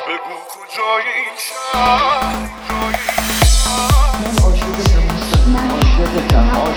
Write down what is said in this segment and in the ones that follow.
بگو کجای این شهر. من عاشقتم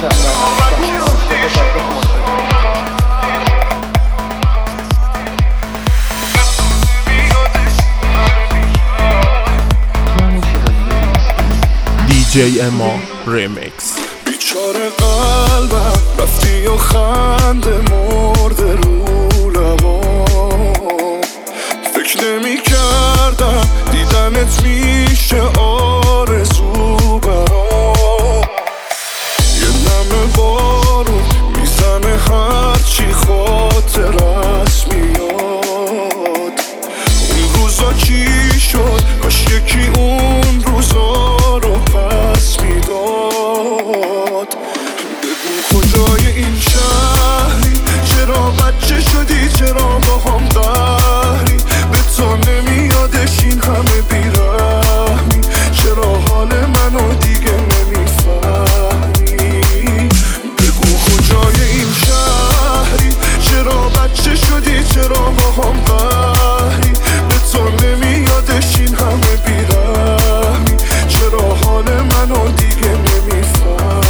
DJ اما ریمیکس. بیچاره قلبم رفتی و خنده مرده رو لبام، فکر نمی کردم دیدنت میشه آرزو برام. یه نم بارون میزنه هرچی خاطرت میاد. اون روزا چی شد؟ کاش یکی اون روزا رو پس میداد. بگو کجای این شهری؟ چرا بچه شدی؟ چرا با هم قهری؟ به تو نمیادش این همه بیرحمی؟ چرا حال منو دیگه نمیفهمی؟ بگو کجای این شهری؟ چرا بچه شدی؟ چرا با هم قهری؟ به تو نمیادش این همه بیرحمی؟ چرا حال منو دیگه نمیفهمی؟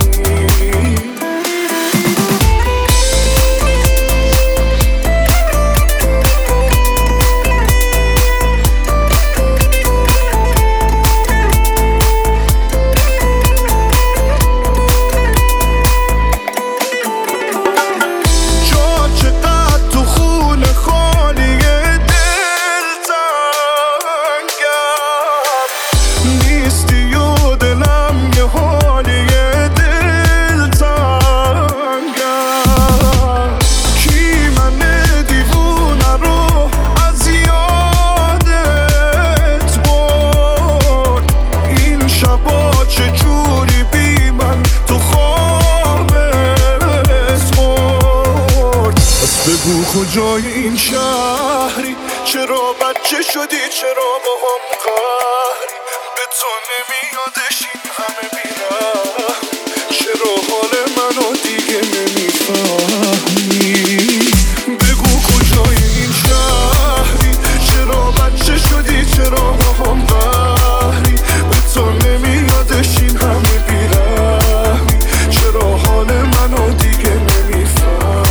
بگو کجای این شهری؟ چرا بچه شدی؟ چرا با هم قهری؟ به تو نمیادش این همه بیرحمی؟ چرا حال منو دیگه نمیفهمی؟ بگو کجای این شهری؟ چرا بچه شدی؟ چرا با هم قهری؟ به تو نمیادش این همه بیرحمی؟ چرا حال منو دیگه نمیفهمی؟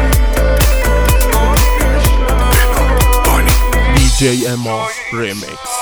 DJ اما ریمیکس.